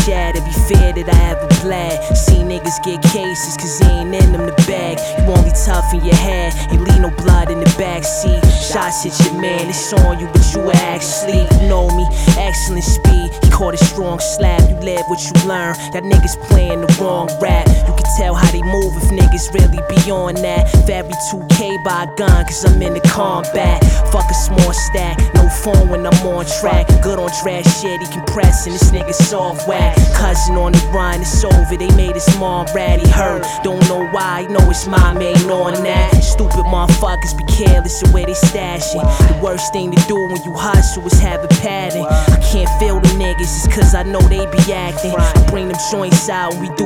shattered, be feared that I ever bled. See niggas get cases cause he ain't in them the bag. You only tough in your head, ain't leave no blood in the backseat. Shots hit your man, it's on you, but you actually know me. Excellent speed, he caught a strong slap. You live what you learn, that niggas playing the wrong rap. You can tell how they move if niggas really be on that. Very 2K by a gun cause I'm in the combat. Fuck a small stack, no phone when I'm on track. Good on trash shit, he compressing, this nigga soft whack. Cousin on the run, it's over, they made his mom ratty hurt. Don't know why, know it's my main on that. Stupid motherfuckers be careless the way they stashing. The worst thing to do when you hustle is have a pattern. I can't feel the niggas, it's cause I know they be acting. I bring them joints out and we do